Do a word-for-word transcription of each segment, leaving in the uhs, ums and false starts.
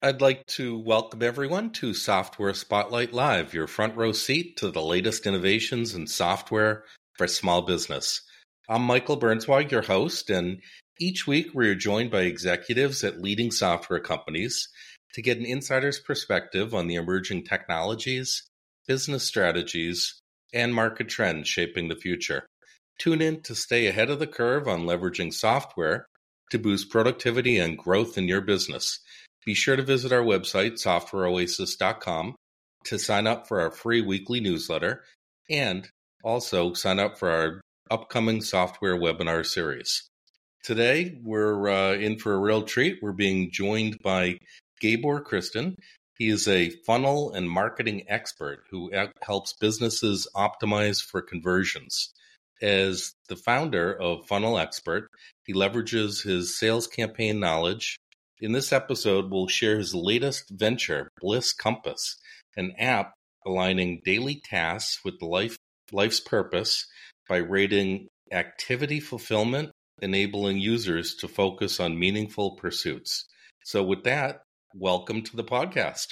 I'd like to welcome everyone to Software Spotlight Live, your front row seat to the latest innovations in software for small business. I'm Michael Burnswag, your host, and each week we are joined by executives at leading software companies to get an insider's perspective on the emerging technologies, business strategies, and market trends shaping the future. Tune in to stay ahead of the curve on leveraging software to boost productivity and growth in your business. Be sure to visit our website, software oasis dot com, to sign up for our free weekly newsletter and also sign up for our upcoming software webinar series. Today, we're uh, in for a real treat. We're being joined by Gabor Kristen. He is a funnel and marketing expert who helps businesses optimize for conversions. As the founder of Funnel Expert, he leverages his sales campaign knowledge. In this episode, we'll share his latest venture, Bliss Compass, an app aligning daily tasks with the life, life's purpose by rating activity fulfillment, enabling users to focus on meaningful pursuits. So with that, welcome to the podcast.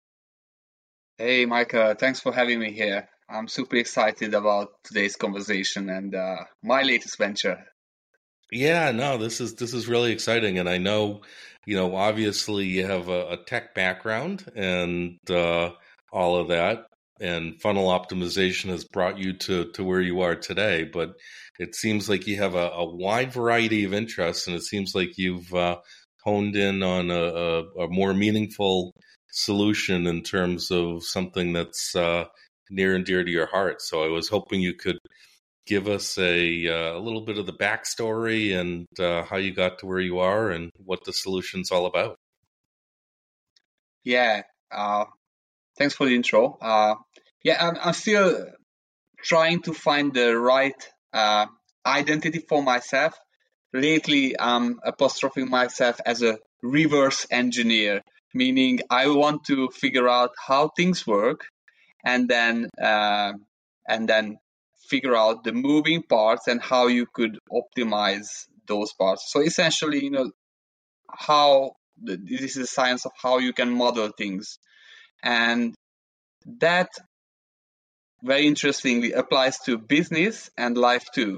Hey, Micah, thanks for having me here. I'm super excited about today's conversation and uh, my latest venture. Yeah, no, this is this is really exciting, and I know, you know, obviously you have a, a tech background and uh, all of that, and funnel optimization has brought you to to where you are today. But it seems like you have a, a wide variety of interests, and it seems like you've uh, honed in on a, a, a more meaningful solution in terms of something that's uh, near and dear to your heart. So I was hoping you could give us a, uh, a little bit of the backstory and uh, how you got to where you are and what the solution's all about. Yeah, uh, thanks for the intro. Uh, yeah, I'm, I'm still trying to find the right uh, identity for myself. Lately, I'm apostrophing myself as a reverse engineer, meaning I want to figure out how things work and then uh, and then figure out the moving parts and how you could optimize those parts. So essentially, you know, how this is a science of how you can model things, and that very interestingly applies to business and life too,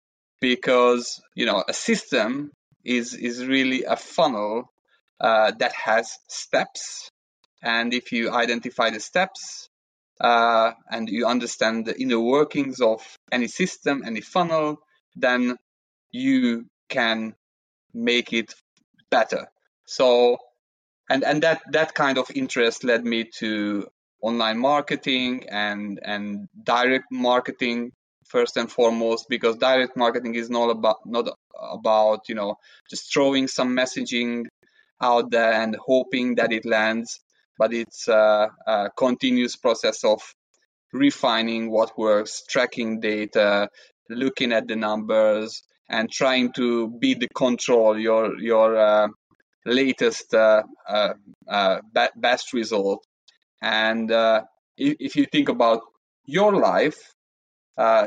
because you know a system is is really a funnel uh, that has steps, and if you identify the steps uh, and you understand the inner workings of any system, any funnel, then you can make it better. So, and and that that kind of interest led me to online marketing and and direct marketing first and foremost, because direct marketing is not about not about you know just throwing some messaging out there and hoping that it lands, but it's a, a continuous process of refining what works, tracking data, looking at the numbers, and trying to be the control your your uh, latest uh, uh, uh, best result. And uh, if, if you think about your life, uh,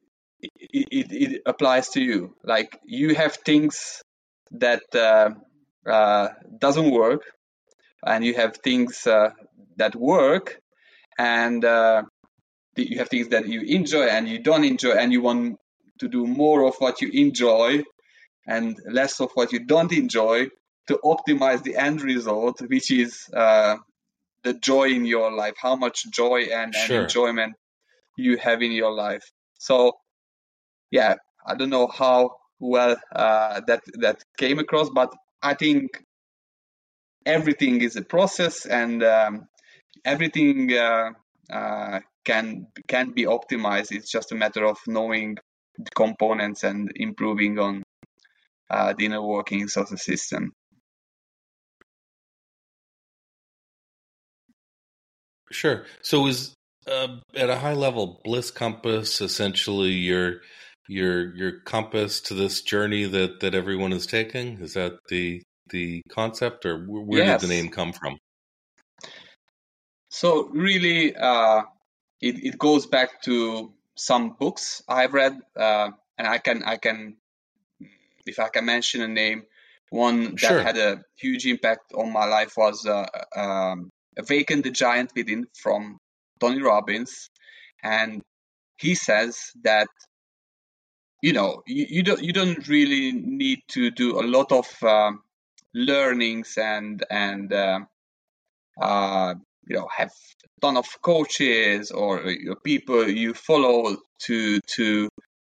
it, it, it applies to you. Like you have things that uh, uh, doesn't work, and you have things uh, that work, and uh, you have things that you enjoy and you don't enjoy, and you want to do more of what you enjoy and less of what you don't enjoy to optimize the end result, which is uh, the joy in your life, how much joy and, and Sure. enjoyment you have in your life. So, yeah, I don't know how well uh, that that came across, but I think everything is a process, and um, everything uh, uh, can can be optimized. It's just a matter of knowing the components and improving on uh, the inner workings of the system. Sure. So is uh, at a high level, Bliss Compass essentially your your your compass to this journey that that everyone is taking? Is that the the concept, or where Yes. did the name come from? So really, uh, it it goes back to some books I've read, uh, and I can I can if I can mention a name, one that Sure. had a huge impact on my life was uh, um, Awaken the Giant Within from Tony Robbins. And he says that, you know, you, you don't you don't really need to do a lot of um, learnings and and uh, uh, you know have a ton of coaches or you know, people you follow to to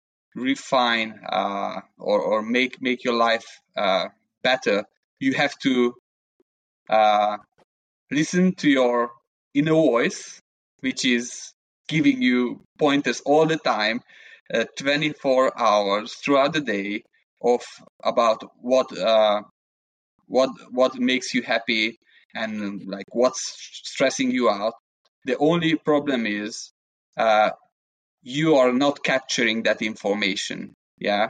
refine uh, or or make make your life uh, better. You have to uh, listen to your inner voice, which is giving you pointers all the time, uh, twenty-four hours throughout the day of about what uh, what what makes you happy and like what's stressing you out. The only problem is uh, you are not capturing that information. Yeah.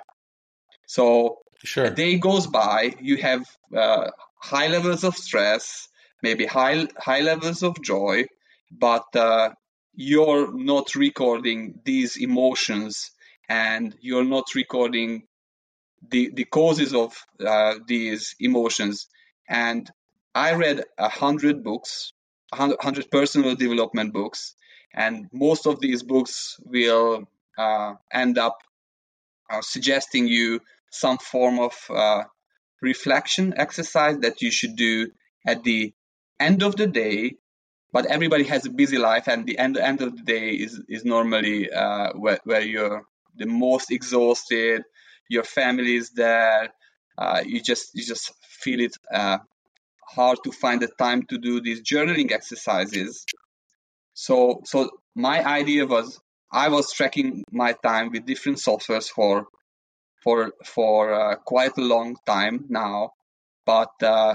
So Sure. a day goes by, you have uh, high levels of stress, maybe high high levels of joy, but uh, you're not recording these emotions and you're not recording the the causes of uh, these emotions. And I read a hundred books, a hundred personal development books, and most of these books will uh, end up uh, suggesting you some form of uh, reflection exercise that you should do at the end of the day. But everybody has a busy life, and the end end of the day is is normally uh, where where you're the most exhausted. Your family is there. Uh, you just you just feel it uh, hard to find the time to do these journaling exercises. So so my idea was I was tracking my time with different softwares for for for uh, quite a long time now, but uh,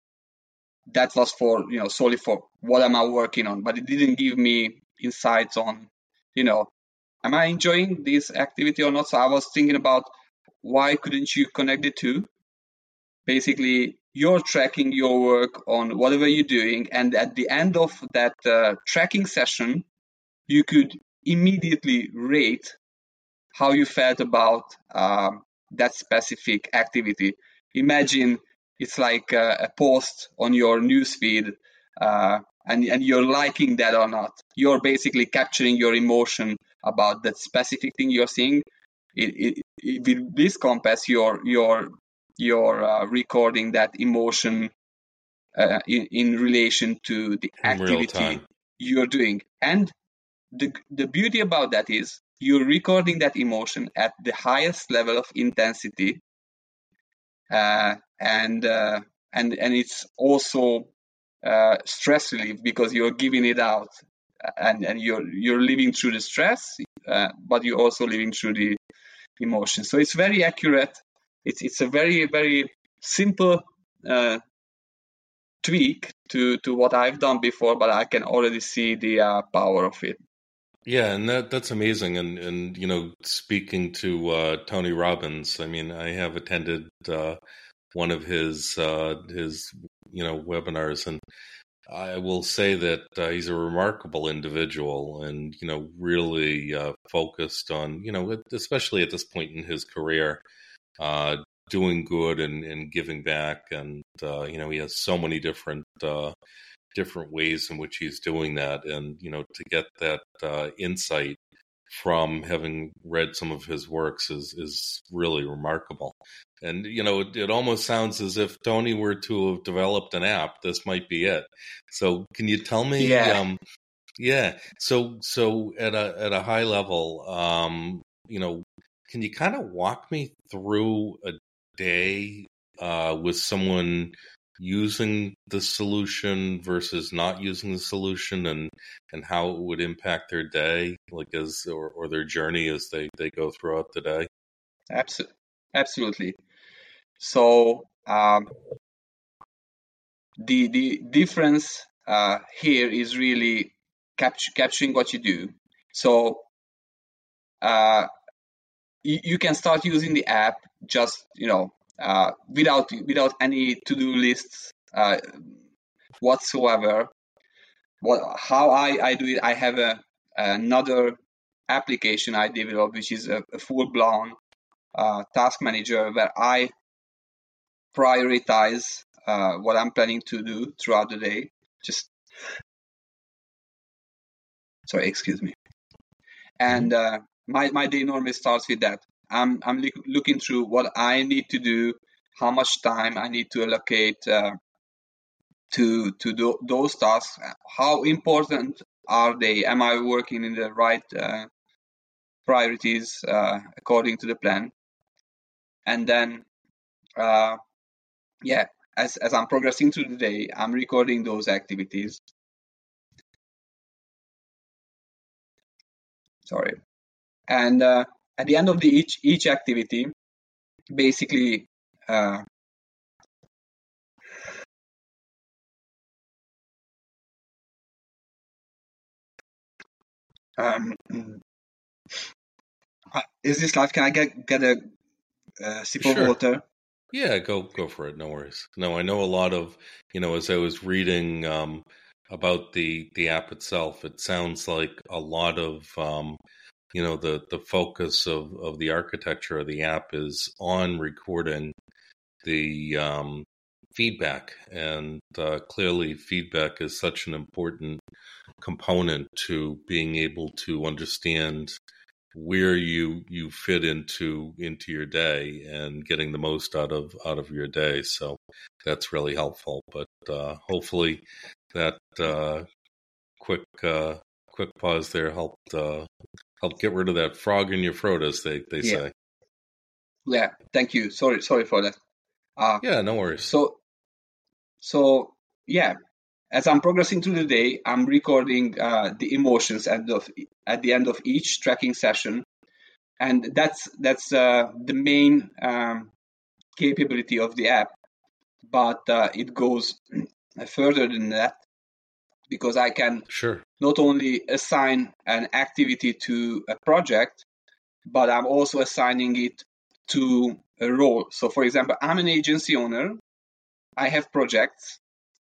that was for you know solely for what am I working on, but it didn't give me insights on you know am I enjoying this activity or not. So I was thinking about why couldn't you connect the two? Basically, you're tracking your work on whatever you're doing, and at the end of that uh, tracking session, you could immediately rate how you felt about um, that specific activity. Imagine it's like a, a post on your newsfeed, uh, and, and you're liking that or not. You're basically capturing your emotion about that specific thing you're seeing. It, it, it, with this compass, you're you're you're uh, recording that emotion uh, in, in relation to the In real activity time. you're doing. And the the beauty about that is you're recording that emotion at the highest level of intensity, uh, and uh, and and it's also uh, stress relief because you're giving it out, and and you're you're living through the stress, uh, but you're also living through the emotion. So it's very accurate. It's it's a very very simple uh, tweak to to what I've done before, but I can already see the uh, power of it. Yeah, and that that's amazing. And and you know, speaking to uh, Tony Robbins, I mean, I have attended uh, one of his uh, his you know webinars, and I will say that uh, he's a remarkable individual, and you know, really uh, focused on you know, especially at this point in his career, uh, doing good and, and giving back, and uh, you know, he has so many different. Uh, different ways in which he's doing that, and you know to get that uh, insight from having read some of his works is is really remarkable. And you know it, it almost sounds as if Tony were to have developed an app. This might be it. So can you tell me Yeah. um yeah so so at a at a high level, um you know can you kind of walk me through a day uh with someone using the solution versus not using the solution, and and how it would impact their day, like as or, or their journey as they they go throughout the day? Abso- absolutely. So um, the the difference uh, here is really capt- capturing what you do. So uh, you, you can start using the app just you know uh, without without any to do lists uh, whatsoever. What how I, I do it? I have a another application I developed, which is a, a full blown uh, task manager where I prioritize uh, what I'm planning to do throughout the day. Just sorry, excuse me. And uh, my my day normally starts with that. I'm I'm li- looking through what I need to do, how much time I need to allocate uh, to to do those tasks. How important are they? Am I working in the right uh, priorities uh, according to the plan? And then, uh, yeah, as as I'm progressing through the day, I'm recording those activities. Sorry. And uh, at the end of the each each activity, basically, uh, um, is this live? Can I get get a uh, sip Sure. of water? Yeah, go go for it. No worries. No, I know a lot of, you know, as I was reading um, about the the app itself, it sounds like a lot of, um, you know, the the focus of of the architecture of the app is on recording the um, feedback, and uh, clearly, feedback is such an important component to being able to understand where you you fit into into your day and getting the most out of out of your day. So that's really helpful. But uh, hopefully that uh, quick uh, quick pause there helped uh, helped get rid of that frog in your throat, as they they Yeah. say. Yeah. Thank you. Sorry. Sorry for that. Uh, Yeah, no worries. So so yeah. As I'm progressing through the day, I'm recording uh, the emotions at the at the end of each tracking session, and that's that's uh, the main um, capability of the app. But uh, it goes further than that, because I can Sure. not only assign an activity to a project, but I'm also assigning it to a role. So, for example, I'm an agency owner. I have projects.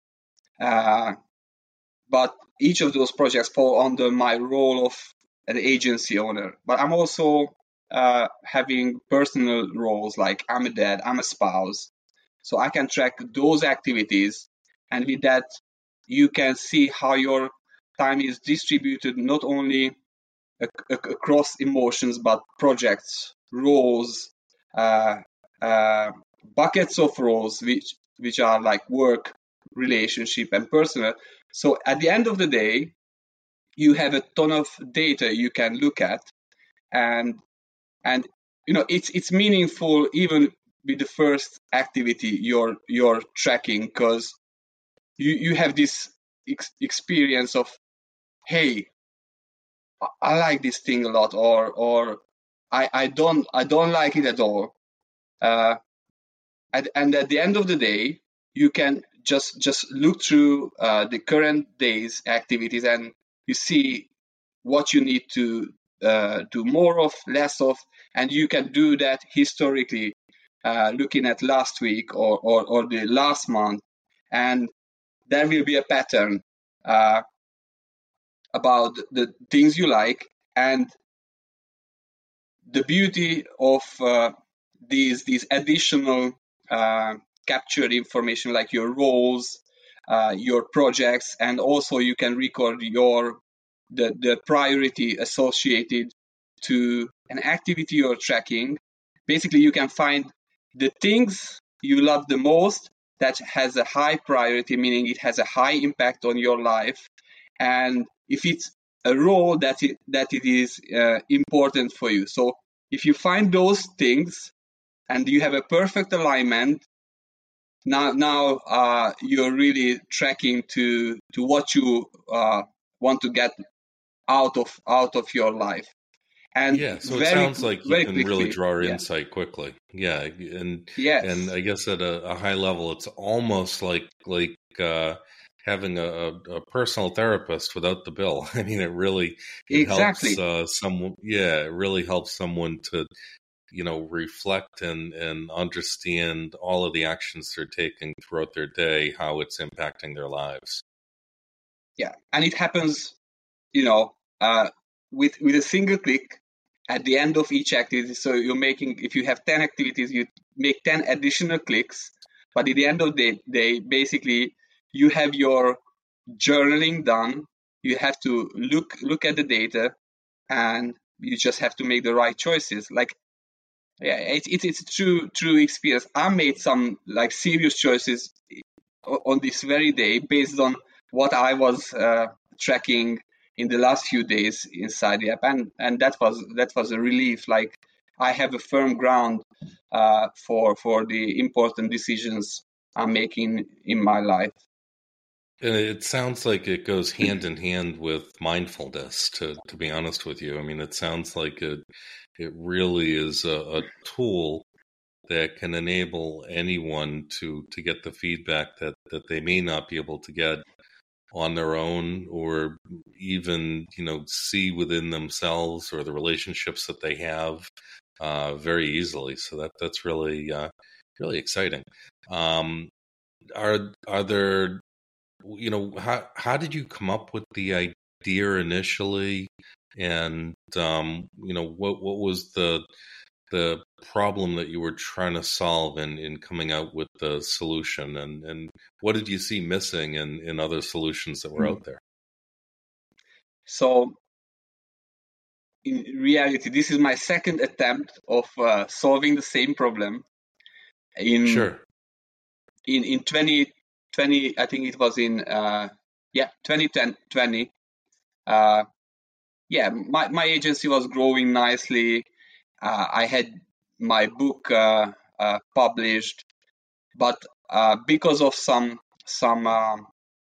Uh, but each of those projects fall under my role of an agency owner. But I'm also uh, having personal roles, like I'm a dad, I'm a spouse. So I can track those activities, and with that, you can see how your time is distributed not only ac- ac- across emotions, but projects, roles, uh, uh, buckets of roles, which which are like work, relationship, and personal. So at the end of the day, you have a ton of data you can look at, and and you know it's it's meaningful even with the first activity you're you're tracking, because you you have this ex- experience of, hey, I, I like this thing a lot, or or I I don't I don't like it at all. Uh, and, and at the end of the day, you can just just look through uh, the current day's activities, and you see what you need to uh, do more of, less of, and you can do that historically, uh, looking at last week or, or, or the last month, and there will be a pattern uh, about the things you like. And the beauty of uh, these these additional uh, captured information, like your roles, uh, your projects, and also you can record your the, the priority associated to an activity you're tracking. Basically, you can find the things you love the most that has a high priority, meaning it has a high impact on your life. And if it's a role that it, that it is uh, important for you. So if you find those things and you have a perfect alignment, now now uh, you're really tracking to to what you uh, want to get out of out of your life. And Yeah, so it very sounds like you very can really quickly, draw yeah, insight quickly. Yeah, and and yes, I guess at a, a high level, it's almost like like uh, having a, a a personal therapist without the bill. I mean, it really it helps exactly, uh, someone. Yeah, it really helps someone to you know reflect and and understand all of the actions they're taking throughout their day, how it's impacting their lives. yeah. And it happens, you know, uh, with with a single click at the end of each activity. So you're making, if you have ten activities, you make ten additional clicks But at the end of the day, basically, you have your journaling done. You have to look look at the data, and you just have to make the right choices. Like, yeah, it's it's it's a true true experience. I made some like serious choices on this very day based on what I was uh, tracking in the last few days inside the app, and and that was that was a relief. Like, I have a firm ground uh, for for the important decisions I'm making in my life. And it sounds like it goes hand in hand with mindfulness, to, to be honest with you. I mean, it sounds like it, it really is a, a tool that can enable anyone to, to get the feedback that, that they may not be able to get on their own, or even, you know, see within themselves or the relationships that they have uh, very easily. So that that's really, uh, really exciting. Um, are, are there, you know, how how did you come up with the idea initially, and um, you know, what what was the the problem that you were trying to solve in, in coming out with the solution, and, and what did you see missing in, in other solutions that were out there? So in reality, this is my second attempt of uh, solving the same problem. In Sure. In in twenty twenty, I think it was in uh, yeah twenty twenty. Uh, yeah, my my agency was growing nicely. Uh, I had my book uh, uh, published, but uh, because of some some uh,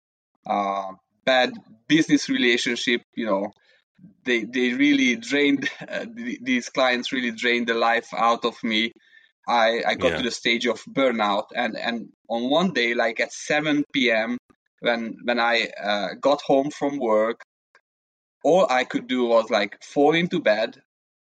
uh, bad business relationship, you know, they they really drained uh, these clients really drained the life out of me. I, I got Yeah. to the stage of burnout, and, and on one day, like at seven p.m., when when I uh, got home from work, all I could do was like fall into bed,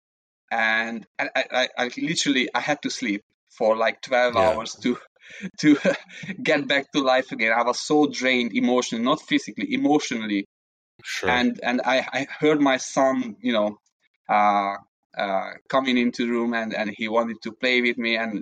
and I, I, I literally I had to sleep for like twelve Yeah. hours to to get back to life again. I was so drained emotionally, not physically, emotionally. Sure. And and I, I heard my son, you know, uh, uh, coming into the room, and, and he wanted to play with me, and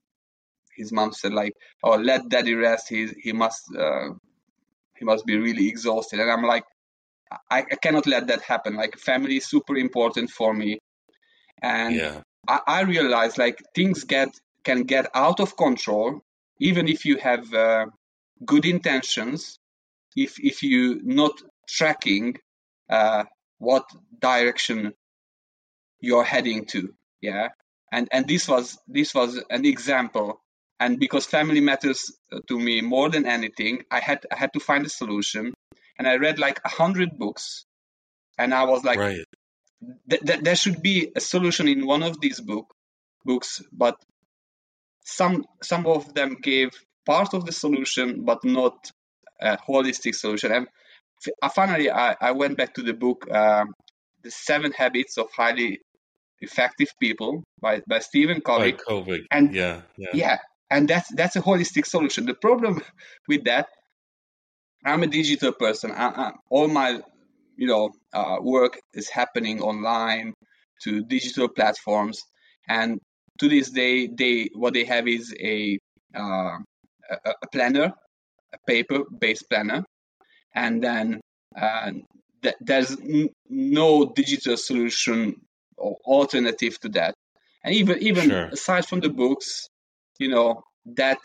his mom said like, "Oh, let daddy rest. He he must uh, he must be really exhausted." And I'm like, I, I cannot let that happen. Like, family is super important for me, and Yeah. I, I realized like things get can get out of control even if you have uh, good intentions. If if you not tracking uh, what direction you're heading to, yeah. And and this was this was an example. And because family matters to me more than anything, I had I had to find a solution. And I read like a hundred books, and I was like, Right. th- th- there should be a solution in one of these book books, but some some of them gave part of the solution, but not a holistic solution. And f- finally, I, I went back to the book, um, The Seven Habits of Highly Effective People by, by Stephen Covey. By COVID. And Yeah. Yeah. yeah, and that's that's a holistic solution. The problem with that, I'm a digital person. I, I, all my you know uh, work is happening online to digital platforms, and to this day, they what they have is a uh, a, a planner, a paper-based planner, and then uh, th- there's n- no digital solution or alternative to that. And even even Sure. aside from the books, you know, that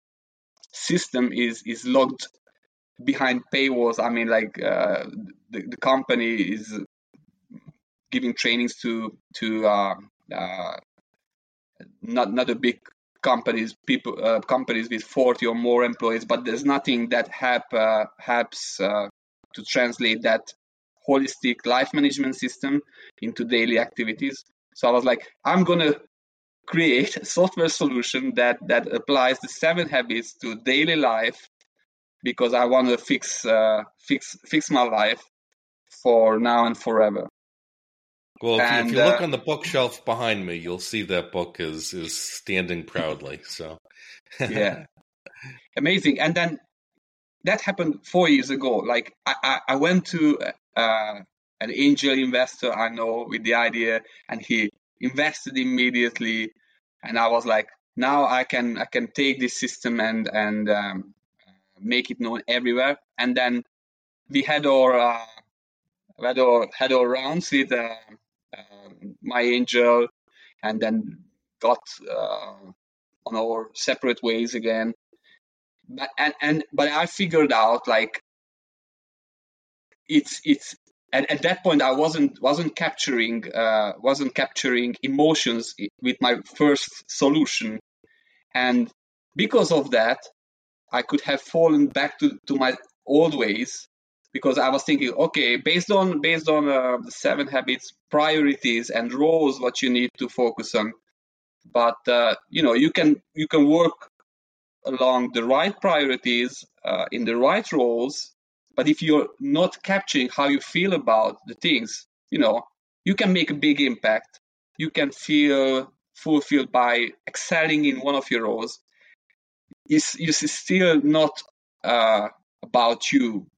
system is is locked behind paywalls. I mean, like uh, the, the company is giving trainings to to uh, uh, not not a big companies, people uh, companies with forty or more employees, but there's nothing that help uh, helps uh, to translate that holistic life management system into daily activities. So I was like, I'm gonna create a software solution that that applies the seven habits to daily life, because I want to fix uh, fix fix my life for now and forever. Well, if you, if And you look uh, on the bookshelf behind me, you'll see that book is is standing proudly. So, yeah, amazing. And then that happened four years ago. Like I, I, I went to uh, an angel investor I know with the idea, and he invested immediately. And I was like, now I can I can take this system and and um, make it known everywhere. And then we had our uh, had our had our rounds with uh, uh, my angel, and then got uh, on our separate ways again. But and, and but I figured out like it's it's at, at that point I wasn't wasn't capturing uh, wasn't capturing emotions with my first solution, and because of that I could have fallen back to, to my old ways, because I was thinking, okay, based on based on uh, the seven habits, priorities and roles, what you need to focus on. But uh, you know, you can you can work along the right priorities uh, in the right roles. But if you're not capturing how you feel about the things, you know, you can make a big impact. You can feel fulfilled by excelling in one of your roles. It's, it's still not uh, about you,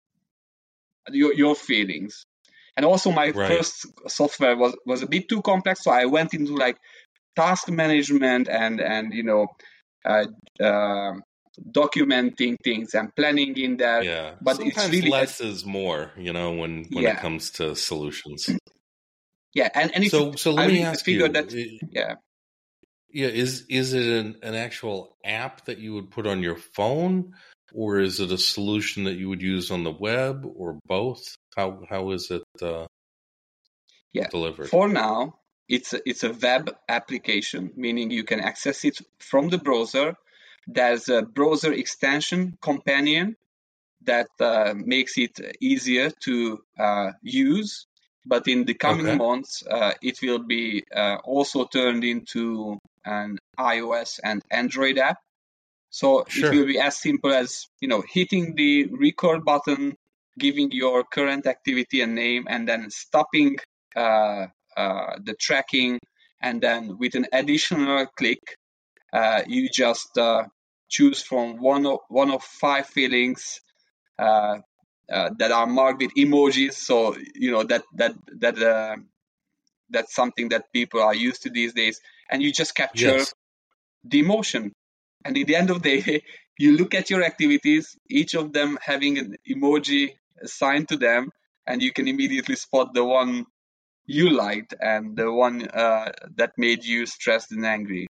your, your feelings. And also my Right. first software was, was a bit too complex, so I went into like task management and, and you know, uh, uh, documenting things and planning in there. Yeah. But Sometimes it's really less a, is more, you know, when, when yeah. it comes to solutions. Yeah, and, and it's, so so let I me really ask figured you, that, yeah. Yeah, is is it an, an actual app that you would put on your phone, or is it a solution that you would use on the web, or both? How how is it uh, yeah. delivered? For now, it's a, it's a web application, meaning you can access it from the browser. There's a browser extension companion that uh, makes it easier to uh, use. But in the coming Okay. months, uh, it will be uh, also turned into an iOS and Android app. So Sure. it will be as simple as, you know, hitting the record button, giving your current activity a name, and then stopping uh, uh, the tracking. And then with an additional click, uh, you just uh, choose from one of, one of five feelings uh, uh, that are marked with emojis. So, you know, that, that, that, uh, that's something that people are used to these days. And you just capture Yes. the emotion. And at the end of the day, you look at your activities, each of them having an emoji assigned to them, and you can immediately spot the one you liked and the one uh, that made you stressed and angry.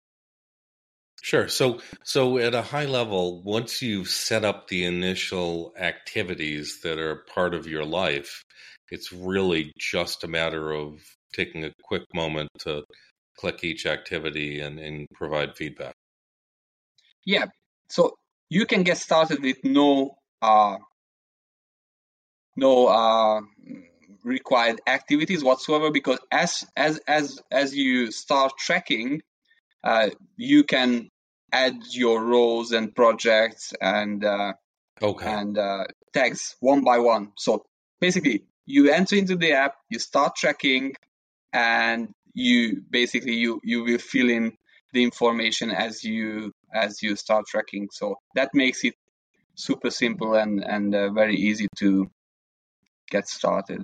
Sure. So so at a high level, once you've set up the initial activities that are part of your life, it's really just a matter of taking a quick moment to click each activity and, and provide feedback. Yeah. So you can get started with no uh, no uh, required activities whatsoever, because as as as as you start tracking, uh, you can add your roles and projects and uh, Okay. and uh, tags one by one. So basically, you enter into the app, you start tracking, and you basically you you will fill in the information as you as you start tracking. So that makes it super simple and and uh, very easy to get started.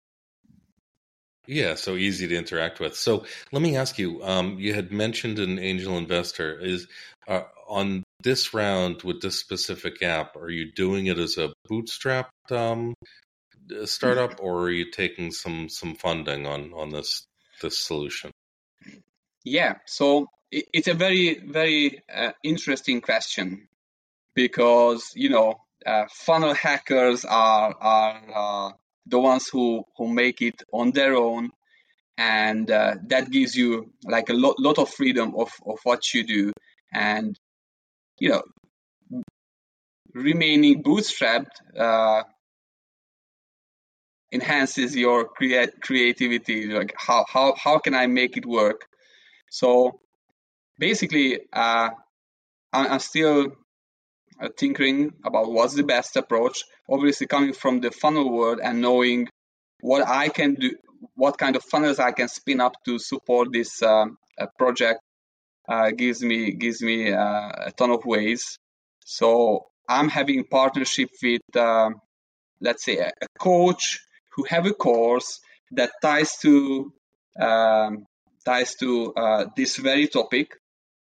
Yeah, so easy to interact with. So let me ask you, um, you had mentioned an angel investor. Is uh, on this round with this specific app, are you doing it as a bootstrapped um, startup, or are you taking some some funding on on this this solution? Yeah, so it, it's a very very uh, interesting question, because you know uh, funnel hackers are are uh, the ones who who make it on their own, and uh, that gives you like a lot, lot of freedom of, of what you do, and you know remaining bootstrapped uh, enhances your crea- creativity, like how, how how can I make it work. So basically uh, I'm still uh, tinkering about what's the best approach, obviously coming from the funnel world and knowing what I can do, what kind of funnels I can spin up to support this um, uh, project. Uh, gives me gives me uh, a ton of ways. So I'm having partnership with, um, let's say, a, a coach who have a course that ties to um, ties to uh, this very topic.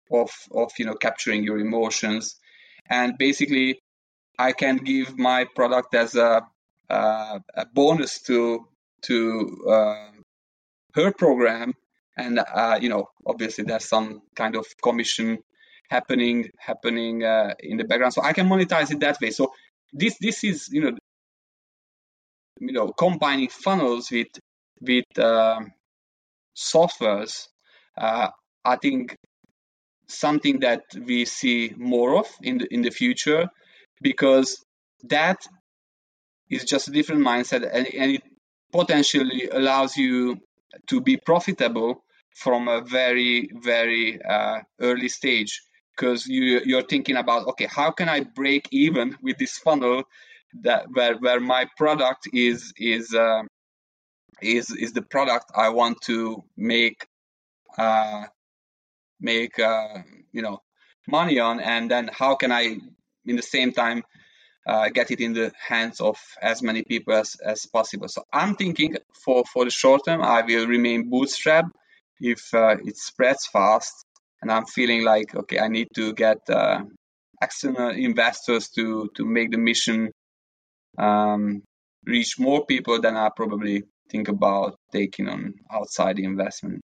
of of you know capturing your emotions, and basically I can give my product as a uh, a bonus to to uh, her program, and uh, you know obviously there's some kind of commission happening happening uh, in the background, so I can monetize it that way. So this this is you know you know combining funnels with with uh, softwares. uh, I think something that we see more of in the in the future, because that is just a different mindset, and, and it potentially allows you to be profitable from a very very uh, early stage, because you you're thinking about, okay, how can I break even with this funnel that where where my product is is uh, is is the product I want to make uh, make uh, you know money on, and then how can I in the same time uh, get it in the hands of as many people as, as possible. So I'm thinking for for the short term I will remain bootstrap. If uh, it spreads fast and I'm feeling like, okay, I need to get uh, external investors to to make the mission um, reach more people, then I probably think about taking on outside investment.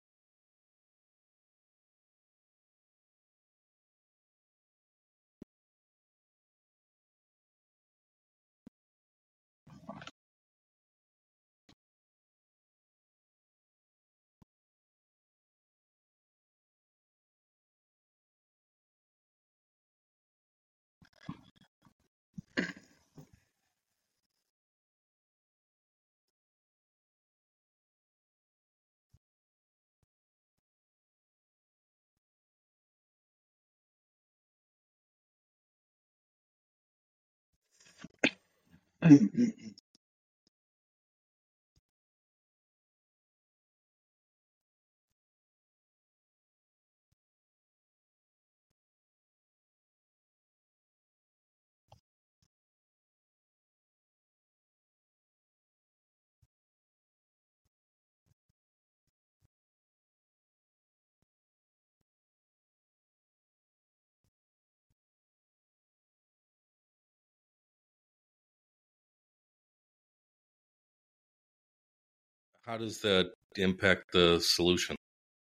How does that impact the solution?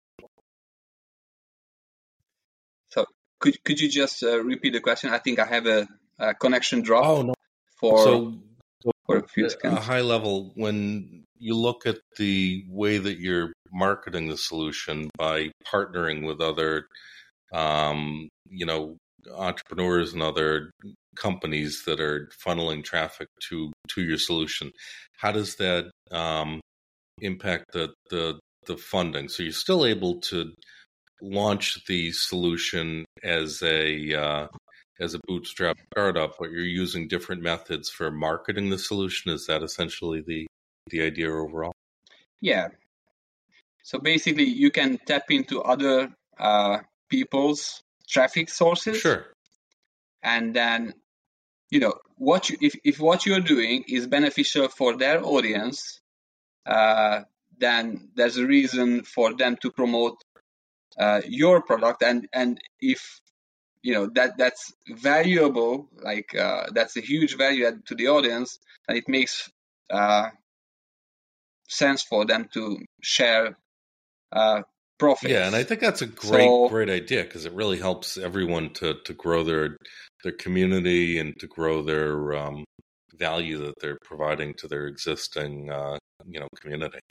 So could could you just uh, repeat the question? I think I have a, a connection drop Oh, no. for So, so for a few at a seconds. high level, when you look at the way that you're marketing the solution by partnering with other, um, you know, entrepreneurs and other companies that are funneling traffic to to your solution, how does that um, impact the, the the funding? So you're still able to launch the solution as a uh, as a bootstrap startup, but you're using different methods for marketing the solution. Is that essentially the the idea overall? Yeah. So basically, you can tap into other uh, people's traffic sources, Sure. and then you know what you if if what you're doing is beneficial for their audience, uh, then there's a reason for them to promote uh, your product, and and if you know that that's valuable, like uh, that's a huge value add to the audience, and it makes uh, sense for them to share uh, Yeah, and I profits. think that's a great, So great idea because it really helps everyone to to grow their their community and to grow their um, value that they're providing to their existing uh, you know community.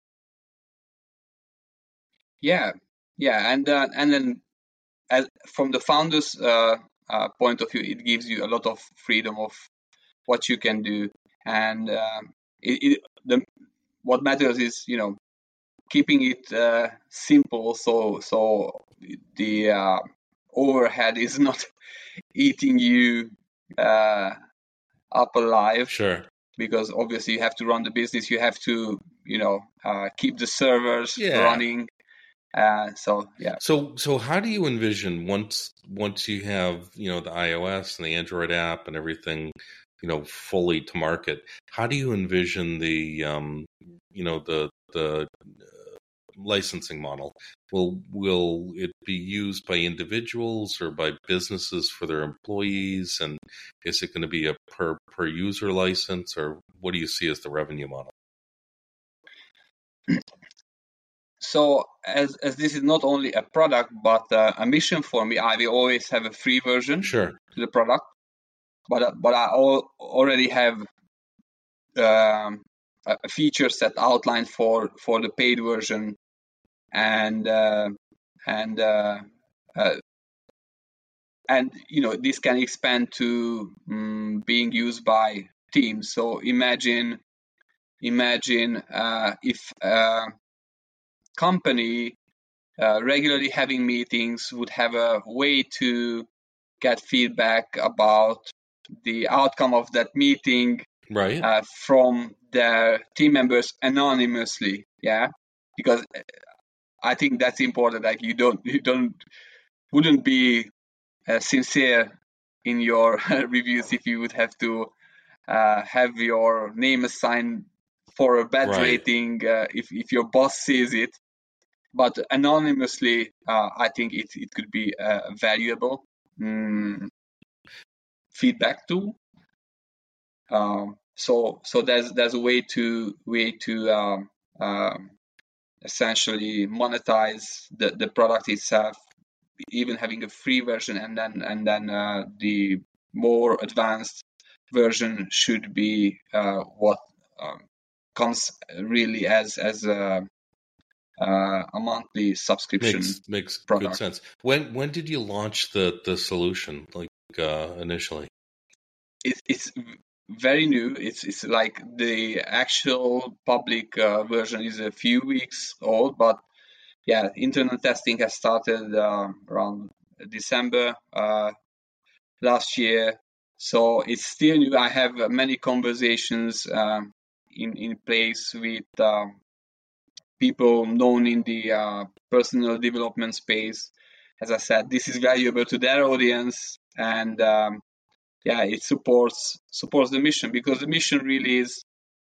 yeah, yeah, and uh, and then as from the founder's uh, uh, point of view, it gives you a lot of freedom of what you can do, and uh, it, it, the what matters is you know keeping it uh, simple, so so the uh, overhead is not eating you uh, up alive, Sure. because obviously you have to run the business, you have to you know uh, keep the servers Yeah. running. Uh, so yeah. So so how do you envision once once you have, you know, the iOS and the Android app and everything, you know, fully to market, how do you envision the um you know the the licensing model? Will will it be used by individuals or by businesses for their employees? And is it going to be a per per user license, or what do you see as the revenue model? So as as this is not only a product but uh, a mission for me, I will always have a free version Sure. to the product. But uh, but I al- already have um, a a feature set outlined for for the paid version, and uh, and uh, uh, and you know this can expand to um, being used by teams. So imagine imagine uh, if a company uh, regularly having meetings would have a way to get feedback about the outcome of that meeting, Right. uh, from their team members anonymously. Yeah, because I think that's important. Like you don't you don't wouldn't be uh, sincere in your reviews if you would have to uh, have your name assigned for a bad Right. rating uh, if if your boss sees it. But anonymously, uh, I think it it could be a valuable mm, feedback tool. Um, so so there's there's a way to way to um, um, essentially monetize the, the product itself, even having a free version, and then and then uh, the more advanced version should be uh, what um, comes really as as a, uh, a monthly subscription Makes makes good product. sense. When when did you launch the the solution, like uh, initially? It, it's very new. It's it's like the actual public uh, version is a few weeks old, but yeah, internal testing has started uh, around December uh, last year, so it's still new. I have uh, many conversations um, in in place with um, people known in the uh, personal development space. As I said, this is valuable to their audience, and um, yeah, it supports supports the mission, because the mission really is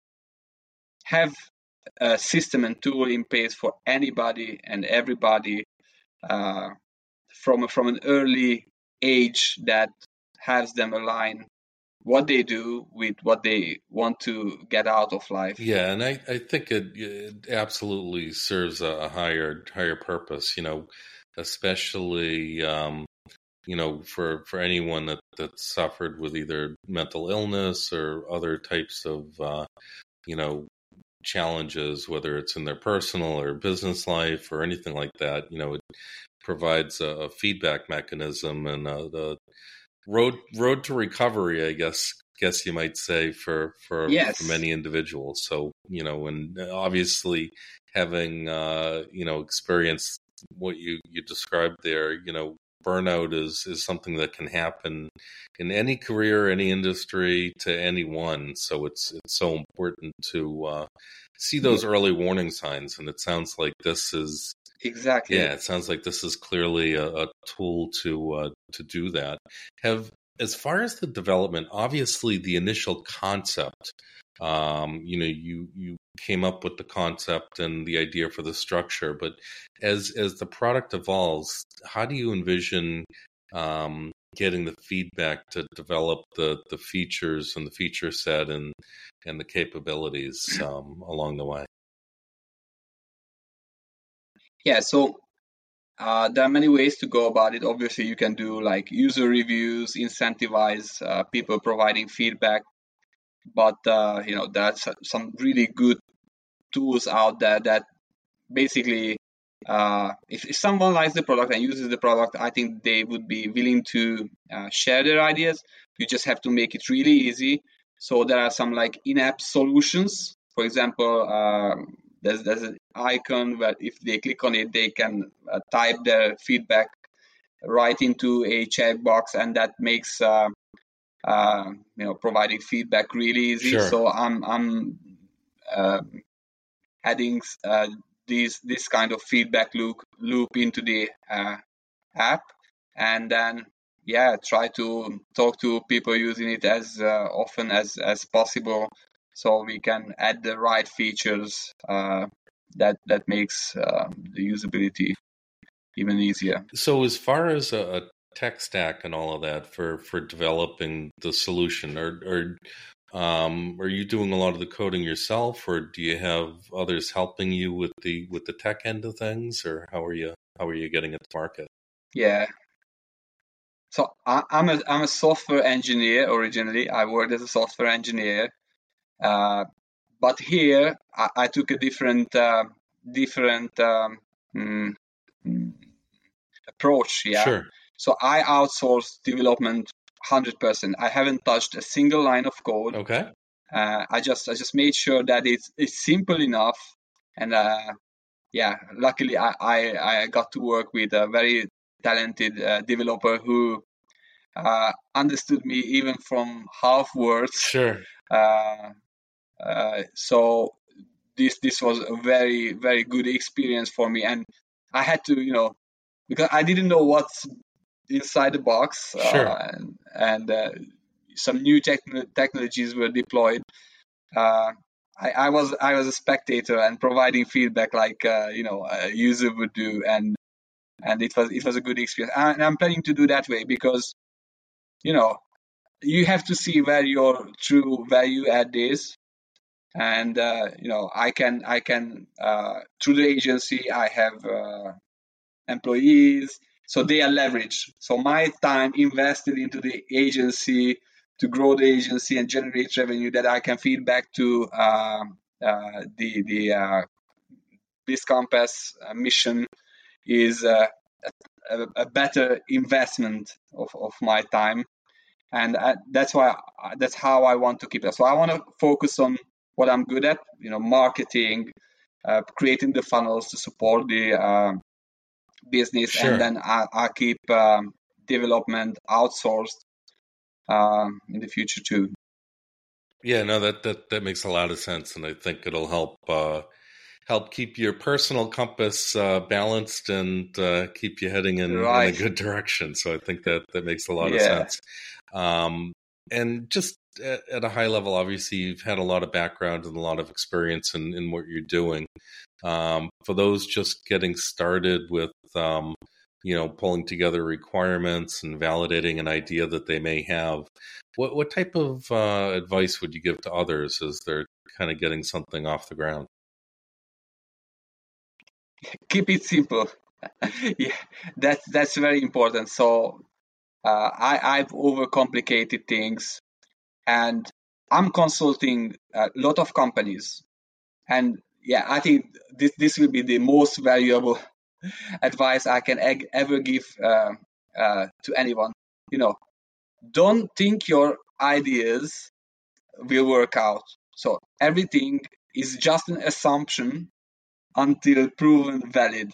have a system and tool in place for anybody and everybody uh, from from an early age that has them align what they do with what they want to get out of life. Yeah, and I, I think it, it absolutely serves a, a higher higher purpose, you know, especially um, you know, for, for anyone that, that suffered with either mental illness or other types of uh, you know, challenges, whether it's in their personal or business life or anything like that. You know, it provides a, a feedback mechanism and a, the road road to recovery, I guess guess you might say, for for, Yes. for many individuals. So, you know, and obviously having uh, you know, experienced what you, you described there, you know, burnout is is something that can happen in any career, any industry, to anyone. So it's it's so important to uh, see those early warning signs. And it sounds like this is Exactly. yeah, it sounds like this is clearly a, a tool to uh, to do that. Have as far as the development, obviously the initial concept, um, you know, you you came up with the concept and the idea for the structure, but as as the product evolves, how do you envision um, getting the feedback to develop the the features and the feature set and and the capabilities um, along the way? Yeah, so uh, there are many ways to go about it. Obviously, you can do like user reviews, incentivize uh, people providing feedback, but uh, you know there's some really good tools out there that basically, uh, if, if someone likes the product and uses the product, I think they would be willing to uh, share their ideas. You just have to make it really easy. So there are some like in-app solutions. For example, um, there's there's an icon where if they click on it, they can uh, type their feedback right into a checkbox, and that makes uh, uh, you know providing feedback really easy. Sure. So I'm I'm uh, adding uh, these this kind of feedback loop loop into the uh, app, and then yeah, try to talk to people using it as uh, often as as possible, so we can add the right features uh, that that makes uh, the usability even easier. So as far as a, a tech stack and all of that for, for developing the solution, or, or um, are you doing a lot of the coding yourself, or do you have others helping you with the with the tech end of things, or how are you how are you getting it to market? Yeah. So I, I'm a I'm a software engineer originally. I worked as a software engineer, uh, but here I, I took a different uh, different um, mm, mm, approach. Yeah. Sure. So I outsourced development one hundred percent. I haven't touched a single line of code. Okay. Uh, I just I just made sure that it's it's simple enough, and uh, yeah, luckily I, I I got to work with a very talented uh, developer who uh, understood me even from half words. Sure. Uh, uh, so this this was a very very good experience for me, and I had to you know because I didn't know what's inside the box, Sure. uh, and, and uh, some new techn- technologies were deployed. Uh, I, I was I was a spectator and providing feedback like uh, you know a user would do, and and it was it was a good experience. And I'm planning to do that way because you know you have to see where your true value add is, and uh, you know I can I can uh, through the agency I have uh, employees, so they are leveraged. So my time invested into the agency to grow the agency and generate revenue that I can feed back to uh, uh, the the uh, BizCompass uh, mission is uh, a, a better investment of, of my time, and I, that's why I, that's how I want to keep it. So I want to focus on what I'm good at, you know, marketing, uh, creating the funnels to support the uh, business, Sure. and then I, I keep um, development outsourced um, in the future too. Yeah, no, that, that, that makes a lot of sense, and I think it'll help uh, help keep your personal compass uh, balanced and uh, keep you heading in, in a Right. good direction. So I think that, that makes a lot of Yeah. sense. Um, and just at, at a high level, obviously, you've had a lot of background and a lot of experience in, in what you're doing. Um, for those just getting started with, um, you know, pulling together requirements and validating an idea that they may have, what what type of uh, advice would you give to others as they're kind of getting something off the ground? Keep it simple. Yeah, that's that's very important. So uh, I I've overcomplicated things, and I'm consulting a lot of companies, and yeah, I think this this will be the most valuable advice I can eg- ever give uh, uh, to anyone. You know, don't think your ideas will work out. So everything is just an assumption until proven valid.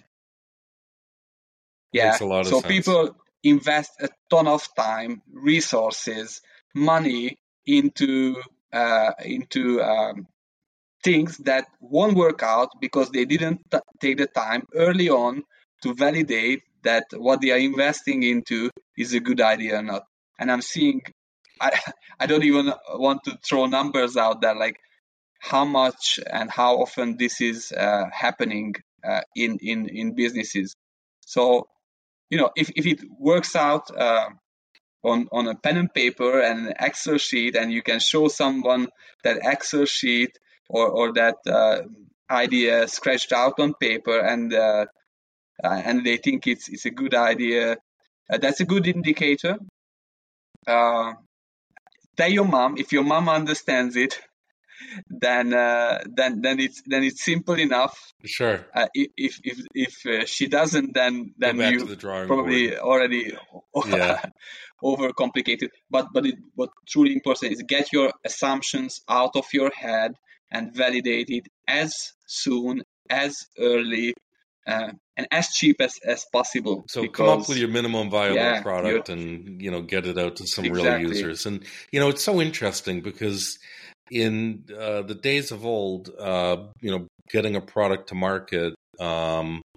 Yeah. Makes a lot of So sense. people invest a ton of time, resources, money into uh, into um, things that won't work out because they didn't t- take the time early on to validate that what they are investing into is a good idea or not. And I'm seeing, I, I don't even want to throw numbers out there, like how much and how often this is uh, happening uh, in, in, in businesses. So, you know, if, if it works out uh, on, on a pen and paper and an Excel sheet, and you can show someone that Excel sheet or, or that uh, idea scratched out on paper, and uh, uh, and they think it's it's a good idea, uh, that's a good indicator. Uh, tell your mom. If your mom understands it, then uh, then then it's then it's simple enough. Sure. Uh, if if if uh, she doesn't, then Go then back to you the drawing board. probably already Yeah. overcomplicated. But but it, what truly important is get your assumptions out of your head and validate it as soon, as early, uh, and as cheap as, as possible. So come up with Because your minimum viable yeah, you're product and, you know, get it out to some real exactly users. And, you know, it's so interesting because in uh, the days of old, uh, you know, getting a product to market, um,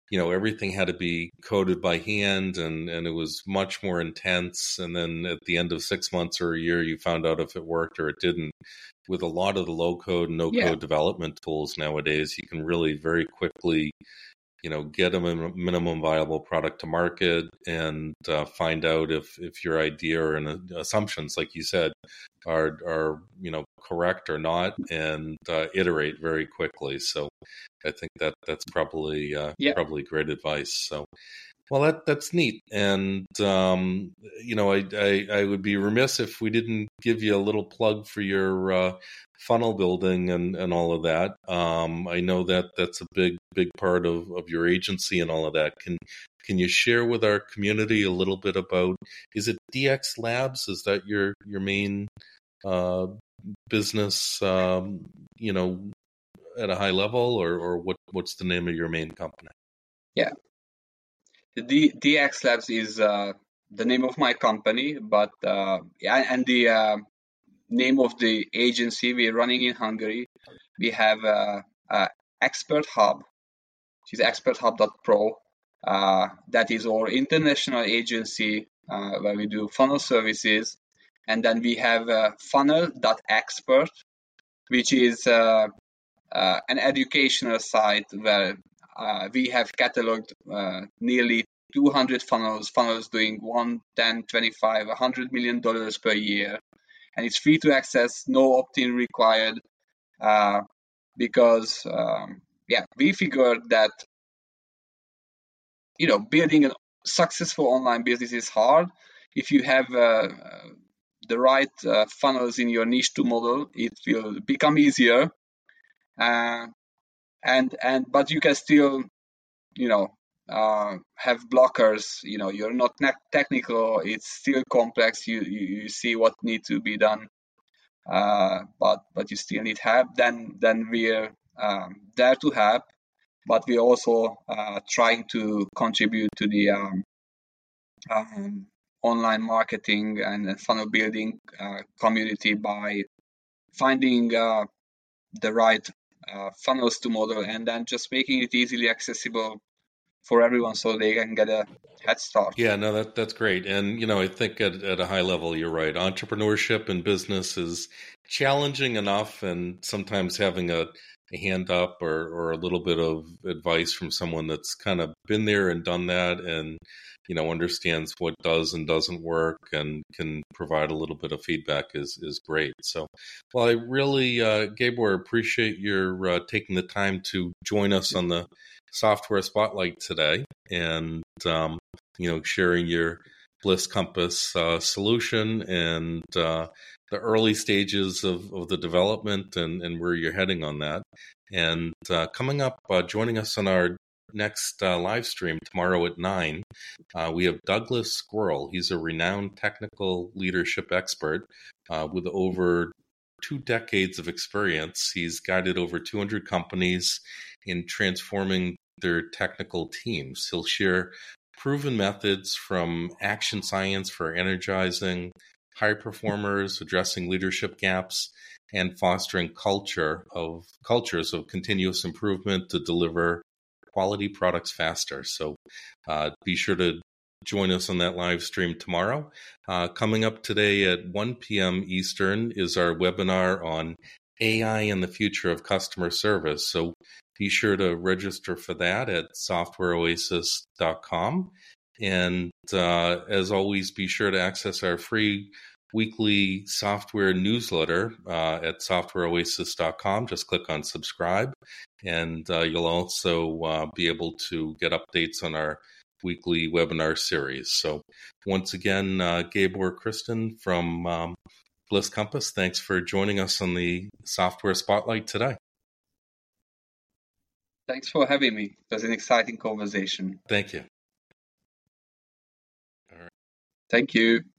you know, everything had to be coded by hand, and, and it was much more intense. And then at the end of six months or a year, you found out if it worked or it didn't. With a lot of the low code, no code Yeah. development tools nowadays, you can really very quickly, you know, get a minimum viable product to market and uh, find out if, if your idea or an assumptions, like you said, are, are, you know, correct or not, and uh, iterate very quickly. So I think that that's probably, uh, Yeah. probably great advice. So, well, that that's neat. And, um, you know, I, I, I would be remiss if we didn't give you a little plug for your uh, funnel building and, and all of that. Um, I know that that's a big, big part of, of your agency and all of that. Can can you share with our community a little bit about, is it D X Labs? Is that your, your main uh, business, um, you know, at a high level, or, or what, what's the name of your main company? Yeah. The D- DX Labs is uh, the name of my company, but uh, yeah, and the uh, name of the agency we're running in Hungary. We have uh, uh, Expert Hub, which is expert hub dot pro. Uh, that is our international agency uh, where we do funnel services. And then we have uh, funnel dot expert, which is uh, uh, an educational site where uh, we have cataloged uh, nearly two hundred funnels, funnels doing one, ten, twenty-five, one hundred million dollars per year. And it's free to access, no opt-in required, uh, because, um, yeah, we figured that, you know, building a successful online business is hard. If you have uh, the right uh, funnels in your niche to model, it will become easier. Uh, and and but you can still, you know, uh, have blockers. You know, you're not ne- technical. It's still complex. You, you you see what needs to be done, uh, but but you still need help. Then then we're um, there to help, but we're also uh, trying to contribute to the um, um, online marketing and funnel building uh, community by finding uh, the right uh, funnels to model, and then just making it easily accessible for everyone so they can get a head start. Yeah, no, that that's great. And, you know, I think at, at a high level, you're right. Entrepreneurship and business is challenging enough, and sometimes having a, a hand up or, or a little bit of advice from someone that's kind of been there and done that, and, you know, understands what does and doesn't work and can provide a little bit of feedback is, is great. So, well, I really, uh, Gabor, appreciate your uh, taking the time to join us on the Software Spotlight today, and, um, you know, sharing your Bliss Compass uh, solution and uh, the early stages of, of the development, and, and where you're heading on that. And uh, coming up, uh, joining us on our next uh, live stream tomorrow at nine, uh, we have Douglas Squirrel. He's a renowned technical leadership expert uh, with over two decades of experience. He's guided over two hundred companies in transforming their technical teams. He'll share proven methods from action science for energizing high performers, addressing leadership gaps, and fostering culture of cultures of continuous improvement to deliver quality products faster. So uh, be sure to join us on that live stream tomorrow. Uh, coming up today at one p.m. Eastern is our webinar on A I and the future of customer service. So be sure to register for that at software oasis dot com. And uh, as always, be sure to access our free weekly software newsletter uh, at software oasis dot com. Just click on subscribe, and uh, you'll also uh, be able to get updates on our weekly webinar series. So once again, uh, Gabor Kristen from um, Bliss Compass, thanks for joining us on the Software Spotlight today. Thanks for having me. It was an exciting conversation. Thank you. Thank you.